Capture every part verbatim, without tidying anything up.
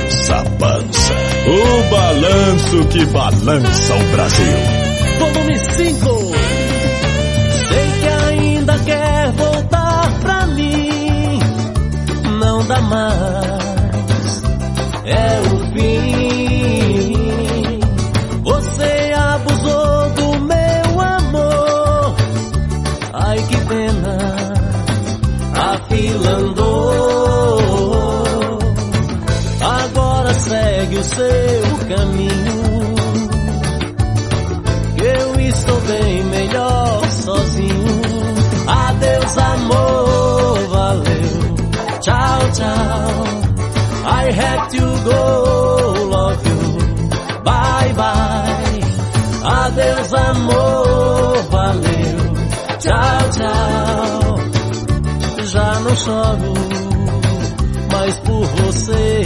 Balança, Bança, o balanço que balança o Brasil. Volume cinco. Sei que ainda quer voltar pra mim. Não dá mais, é o fim. Você abusou do meu amor. Ai, que pena, a fila andou. Agora segue o seu caminho. Eu estou bem melhor sozinho. Adeus, amor, valeu. Tchau, tchau. I have to go, love you. Bye, bye. Adeus, amor, valeu. Tchau, tchau. Já não choro mais por você.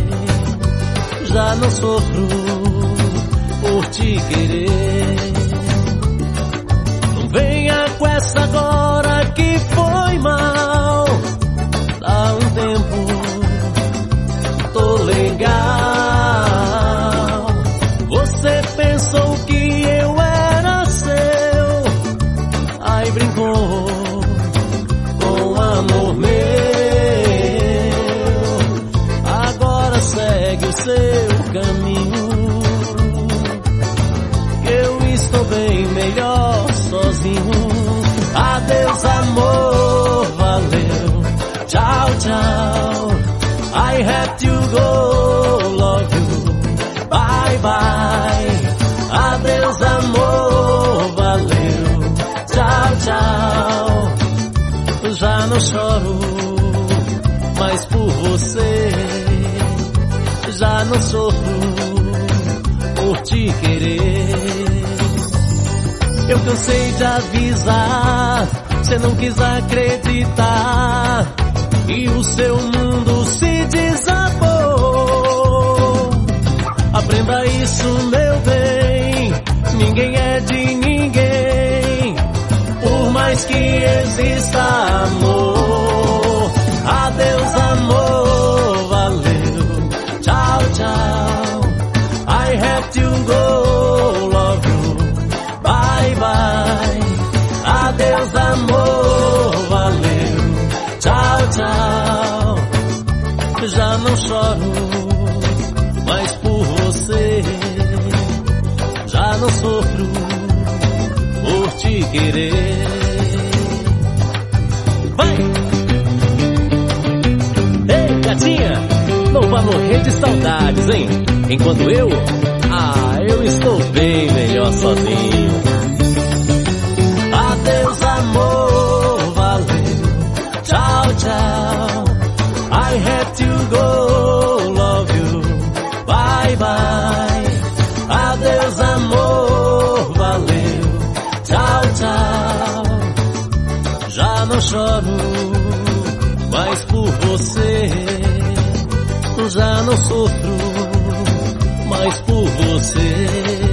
Já não sofro por te querer. Não venha com essa agora que foi mal. Dá um tempo, tô legal. Você pensou que eu era seu. Ai, brincou com amor meu. Agora segue o seu caminho. Eu estou bem melhor sozinho. Adeus, amor, valeu. Tchau, tchau. I have to go, love you. Bye, bye. Adeus, amor, valeu. Tchau, tchau. Já não choro mais por você. Já não sofro por te querer. Eu cansei de avisar, você não quis acreditar, e o seu mundo se desabou. Aprenda isso, meu bem, ninguém é de ninguém, por mais que exista amor. Adeus, amor, valeu. Tchau, tchau. I have to go, love you. Bye, bye. Adeus, amor, valeu. Tchau, tchau. Já não choro mais por você. Já não sofro por te querer. Vai! Ei, gatinha, não vá morrer de saudades, hein? Enquanto eu, ah, eu estou bem melhor sozinho. Adeus, amor, valeu. Tchau, tchau. I have to go, love you. Bye, bye. Adeus, amor, valeu. Tchau, tchau. Já não choro mais por você. Já não sofro mais por você.